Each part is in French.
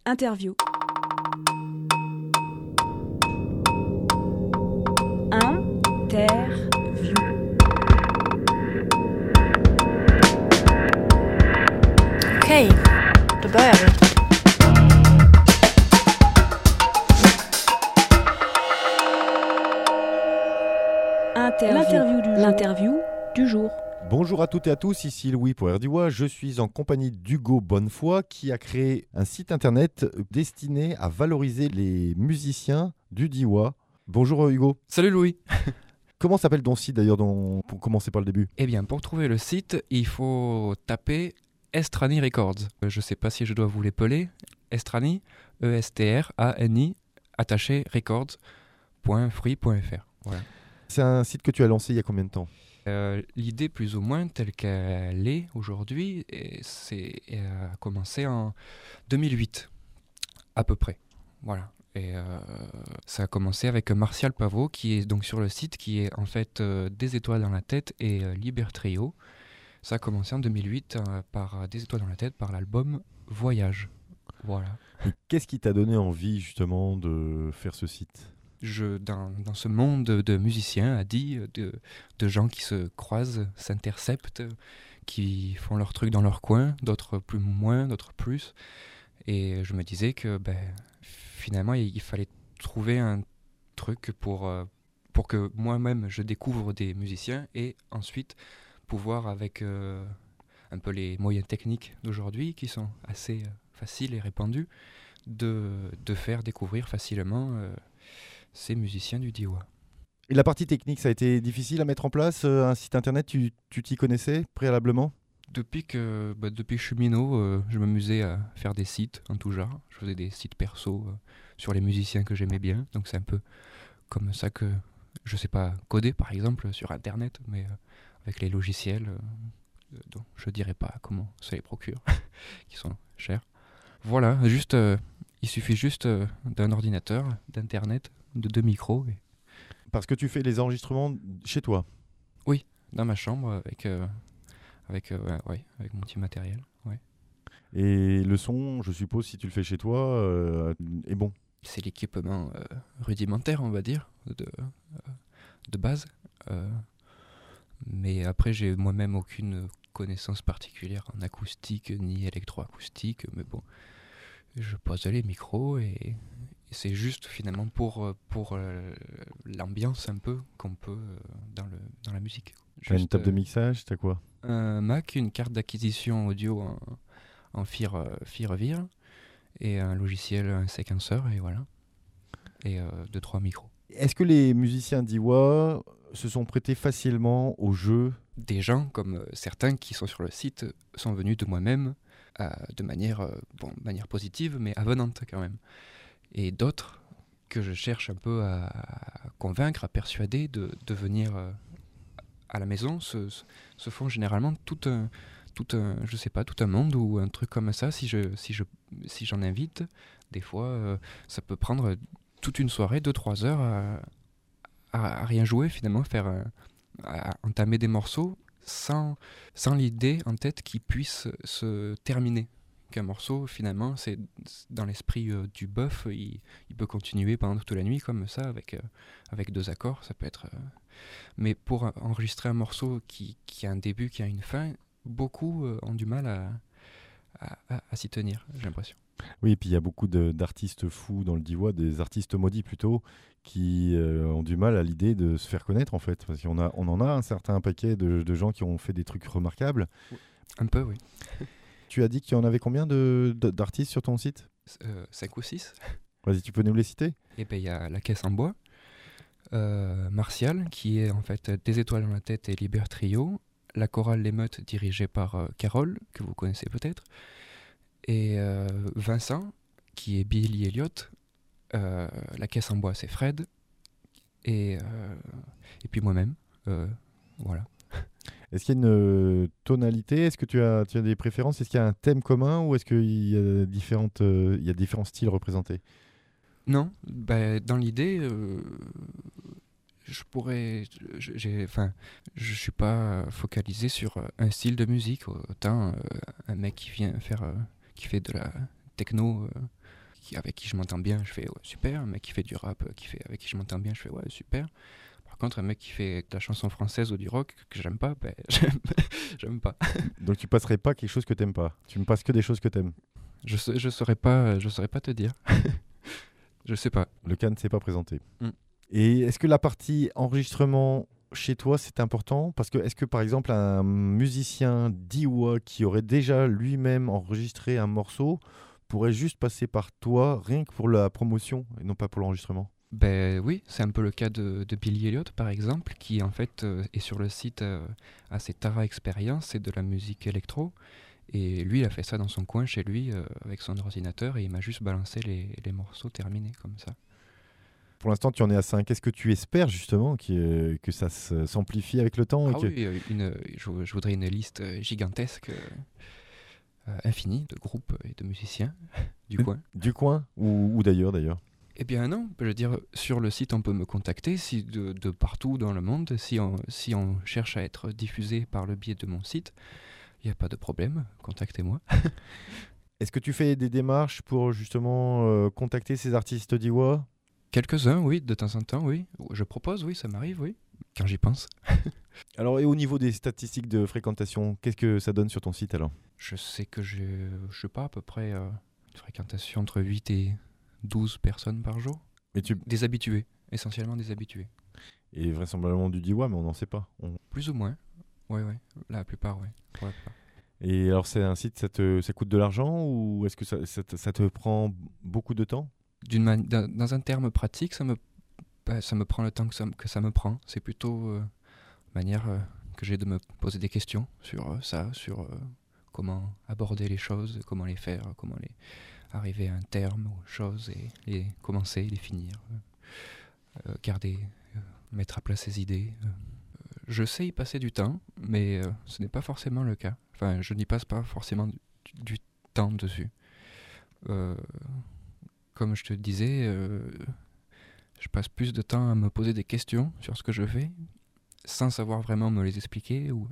Interview. Interview. Okej, då börjar vi. L'interview du jour. Bonjour à toutes et à tous, ici Louis pour Air Diois. Je suis en compagnie d'Hugo Bonnefoy qui a créé un site internet destiné à valoriser les musiciens du Diois. Bonjour Hugo. Salut Louis. Comment s'appelle ton site d'ailleurs pour commencer par le début? Eh bien, pour trouver le site, il faut taper Estrani Records. Je ne sais pas si je dois vous l'épeler. Estrani, E-S-T-R-A-N-I, attaché records.free.fr. Voilà. C'est un site que tu as lancé il y a combien de temps? L'idée plus ou moins telle qu'elle est aujourd'hui, a commencé en 2008, à peu près. Voilà. Et ça a commencé avec Martial Pavot, qui est donc sur le site, qui est en fait Des étoiles dans la tête et Liber Trio. Ça a commencé en 2008 par Des étoiles dans la tête, par l'album Voyage. Voilà. Et qu'est-ce qui t'a donné envie justement de faire ce site? Dans ce monde de musiciens, de gens qui se croisent, s'interceptent, qui font leur truc dans leur coin, d'autres plus moins, d'autres plus. Et je me disais que finalement, il fallait trouver un truc pour que moi-même je découvre des musiciens et ensuite pouvoir, avec un peu les moyens techniques d'aujourd'hui qui sont assez faciles et répandus, de faire découvrir facilement ces musiciens du Diois. Et la partie technique, ça a été difficile à mettre en place? Un site internet, tu t'y connaissais préalablement? Depuis que je suis minot, je m'amusais à faire des sites en tout genre. Je faisais des sites perso sur les musiciens que j'aimais bien. Donc c'est un peu comme ça que, je sais pas coder par exemple sur internet, mais avec les logiciels dont je dirais pas comment ça les procure, qui sont chers. Voilà, il suffit juste d'un ordinateur, d'internet, de 2 micros. Parce que tu fais les enregistrements chez toi? Oui, dans ma chambre avec mon petit matériel. Ouais. Et le son, je suppose, si tu le fais chez toi, est bon? C'est l'équipement rudimentaire, on va dire, de base. Mais après, j'ai moi-même aucune connaissance particulière en acoustique ni électroacoustique. Mais bon, je pose les micros et c'est juste finalement pour l'ambiance un peu qu'on peut dans la musique. T'as une table de mixage, t'as quoi? Un Mac, une carte d'acquisition audio en FireVir et un logiciel, un séquenceur et voilà. Et 2-3 micros. Est-ce que les musiciens diois se sont prêtés facilement au jeu? Des gens comme certains qui sont sur le site sont venus de moi-même de manière positive mais avenante quand même. Et d'autres que je cherche un peu à convaincre, à persuader de venir à la maison se font généralement tout un monde ou un truc comme ça. Si j'en invite, des fois ça peut prendre toute une soirée, 2-3 heures à rien jouer finalement, à entamer des morceaux sans l'idée en tête qui puisse se terminer. Qu'un morceau finalement c'est dans l'esprit du bœuf, il peut continuer pendant toute la nuit comme ça avec 2 accords, ça peut être mais pour enregistrer un morceau qui a un début, qui a une fin, beaucoup ont du mal à s'y tenir, j'ai l'impression. Oui, et puis il y a beaucoup d'artistes fous dans le Diois, des artistes maudits plutôt, qui ont du mal à l'idée de se faire connaître en fait. Parce qu'on en a un certain paquet de gens qui ont fait des trucs remarquables. Un peu, oui. Tu as dit qu'il y en avait combien d'artistes sur ton site? 5 ou 6. Vas-y, tu peux nous les citer? Et bien, il y a La Caisse en bois, Martial, qui est en fait Des étoiles dans la tête et Liber Trio, la chorale L'émeute dirigée par Carole, que vous connaissez peut-être, et Vincent, qui est Billy Elliot, La Caisse en bois, c'est Fred, et puis moi-même, voilà. Est-ce qu'il y a une tonalité? Est-ce que tu as des préférences? Est-ce qu'il y a un thème commun ou est-ce qu'il y a différents styles représentés? Non, dans l'idée, je suis pas focalisé sur un style de musique. Autant un mec qui fait de la techno avec qui je m'entends bien, je fais ouais, super. Un mec qui fait du rap, avec qui je m'entends bien, je fais ouais, super. Par contre, un mec qui fait de la chanson française ou du rock que j'aime pas, ben, j'aime pas. Donc tu passerais pas quelque chose que t'aimes pas. Tu me passes que des choses que t'aimes. Je saurais pas te dire. Je sais pas. Le cas ne s'est pas présenté. Mm. Et est-ce que la partie enregistrement chez toi, c'est important? Parce que est-ce que par exemple un musicien d'iwa qui aurait déjà lui-même enregistré un morceau pourrait juste passer par toi rien que pour la promotion et non pas pour l'enregistrement? Ben oui, c'est un peu le cas de Billy Elliot par exemple, qui en fait est sur le site à ses Tara Experience, c'est de la musique électro. Et lui, il a fait ça dans son coin chez lui avec son ordinateur et il m'a juste balancé les morceaux terminés comme ça. Pour l'instant, tu en es à 5. Est-ce que tu espères justement que ça s'amplifie avec le temps? Ah oui, je voudrais une liste gigantesque, infinie de groupes et de musiciens du coin. Du coin ou d'ailleurs Eh bien non, je veux dire, sur le site on peut me contacter si de partout dans le monde, si on cherche à être diffusé par le biais de mon site, il n'y a pas de problème, contactez-moi. Est-ce que tu fais des démarches pour justement contacter ces artistes d'iwa? Quelques-uns, oui, de temps en temps, oui. Je propose, oui, ça m'arrive, oui, quand j'y pense. Alors, et au niveau des statistiques de fréquentation, qu'est-ce que ça donne sur ton site alors? Je sais que je sais pas, à peu près une fréquentation entre 8 et 12 personnes par jour. Des habitués, essentiellement des habitués. Et vraisemblablement du d'iwa, mais on n'en sait pas. Plus ou moins, ouais, la plupart, ouais. Pour la plupart. Et alors, c'est un site, ça coûte de l'argent ou est-ce que ça te prend beaucoup de temps? Dans un terme pratique, ça me prend le temps que ça me prend. C'est plutôt manière que j'ai de me poser des questions sur ça, sur comment aborder les choses, comment les faire, comment arriver à un terme aux choses et les commencer, les finir, garder, mettre à plat ses idées. Je sais y passer du temps, mais ce n'est pas forcément le cas. Enfin, je n'y passe pas forcément du temps dessus. Comme je te disais, je passe plus de temps à me poser des questions sur ce que je fais, sans savoir vraiment me les expliquer, ou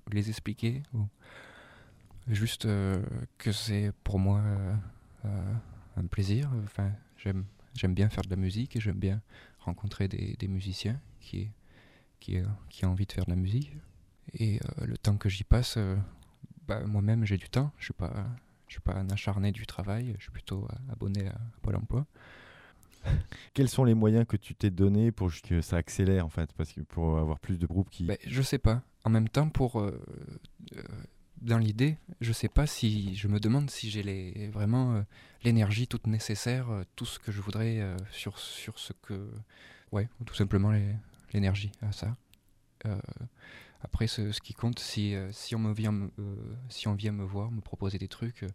juste que c'est pour moi un plaisir. Enfin, j'aime bien faire de la musique et j'aime bien rencontrer des musiciens qui ont envie de faire de la musique. Et le temps que j'y passe, moi-même j'ai du temps, je suis pas un acharné du travail, je suis plutôt abonné à Pôle emploi. Quels sont les moyens que tu t'es donné pour que ça accélère en fait, parce que pour avoir plus de groupes qui... Je sais pas. En même temps, dans l'idée, je sais pas si je me demande si j'ai vraiment l'énergie toute nécessaire, tout ce que je voudrais sur ce que... Ouais, tout simplement l'énergie à ça. Après, ce qui compte, si on vient me voir, me proposer des trucs,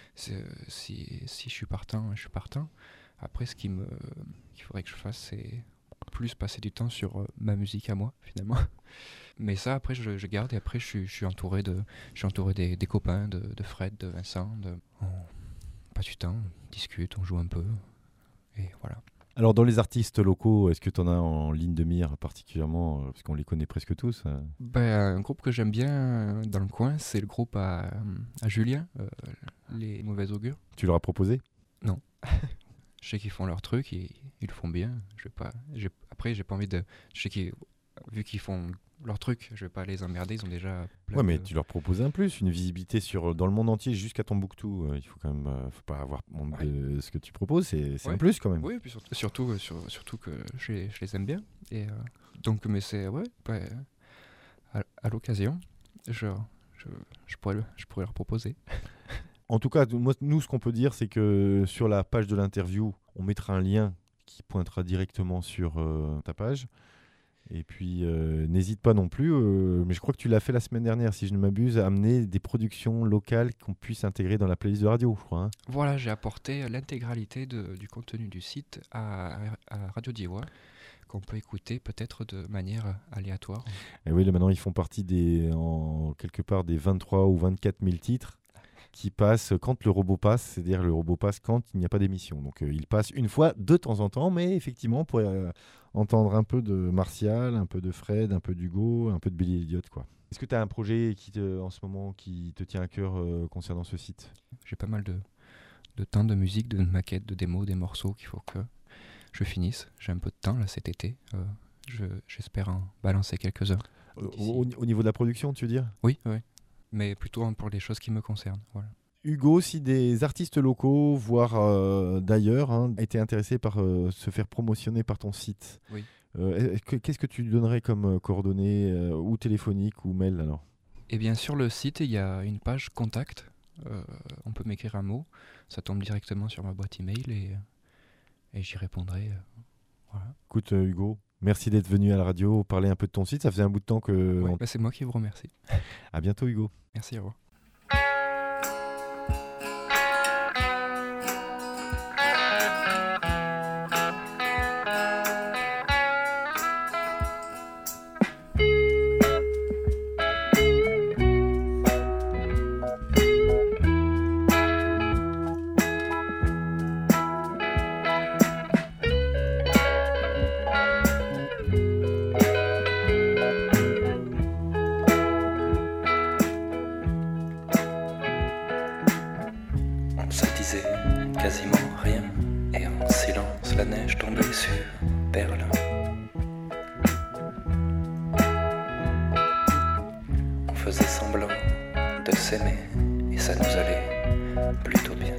si je suis partant, je suis partant. Après, qu'il faudrait que je fasse, c'est plus passer du temps sur ma musique à moi, finalement. Mais ça, après, je garde et après, je suis entouré des copains, de Fred, de Vincent. On passe du temps, on discute, on joue un peu. Et voilà. Alors, dans les artistes locaux, est-ce que tu en as en ligne de mire particulièrement, parce qu'on les connaît presque tous? Un groupe que j'aime bien dans le coin, c'est le groupe à Julien, les Mauvais Augures. Tu leur as proposé? Non. Je sais qu'ils font leur truc, ils le font bien. Après, j'ai pas envie de... Vu qu'ils font leur truc, je vais pas les emmerder, ils ont déjà plein mais tu leur proposes un plus, une visibilité dans le monde entier jusqu'à Tombouctou. Il faut quand même faut pas avoir honte de ce que tu proposes, c'est un plus quand même. Oui, et puis surtout que je les aime bien. Et donc, mais c'est... Ouais, à l'occasion, je pourrais leur proposer. En tout cas, nous, ce qu'on peut dire, c'est que sur la page de l'interview, on mettra un lien qui pointera directement sur ta page. Et puis, n'hésite pas non plus, mais je crois que tu l'as fait la semaine dernière, si je ne m'abuse, à amener des productions locales qu'on puisse intégrer dans la playlist de radio, je crois. Hein. Voilà, j'ai apporté l'intégralité du contenu du site à Radio d'iwa, qu'on peut écouter peut-être de manière aléatoire. Et oui, là, maintenant, ils font partie quelque part des 23 ou 24 000 titres qui passe quand le robot passe, c'est-à-dire le robot passe quand il n'y a pas d'émission. Donc il passe une fois de temps en temps, mais effectivement, on pourrait entendre un peu de Martial, un peu de Fred, un peu d'Hugo, un peu de Billy Elliot, quoi. Est-ce que tu as un projet en ce moment qui te tient à cœur concernant ce site ? J'ai pas mal de temps de musique, de maquettes, de démos, des morceaux qu'il faut que je finisse. J'ai un peu de temps là cet été. J'espère en balancer quelques-uns. Au niveau de la production, tu veux dire ? Oui, oui. Mais plutôt pour les choses qui me concernent. Voilà. Hugo, si des artistes locaux, voire d'ailleurs, étaient intéressés par se faire promotionner par ton site, Oui. Qu'est-ce que tu lui donnerais comme coordonnées, ou téléphoniques ou mail alors ? Et bien sur le site, il y a une page contact. On peut m'écrire un mot. Ça tombe directement sur ma boîte email et j'y répondrai. Voilà. Écoute Hugo, merci d'être venu à la radio parler un peu de ton site. Ça faisait un bout de temps que... Ouais, c'est moi qui vous remercie. À bientôt Hugo. Merci, au revoir. Quasiment rien, et en silence la neige tombait sur Berlin. On faisait semblant de s'aimer, et ça nous allait plutôt bien.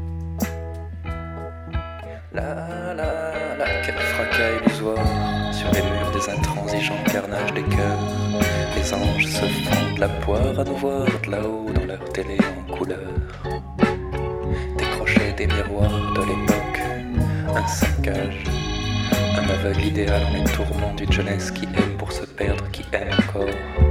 Quel fracas illusoire sur les murs des intransigeants carnages des cœurs. Les anges se font de la poire à nous voir de là-haut dans leur télé en couleur. Des miroirs de l'époque, un saccage, un aveugle idéal en les tourments d'une jeunesse qui aime pour se perdre, qui aime encore.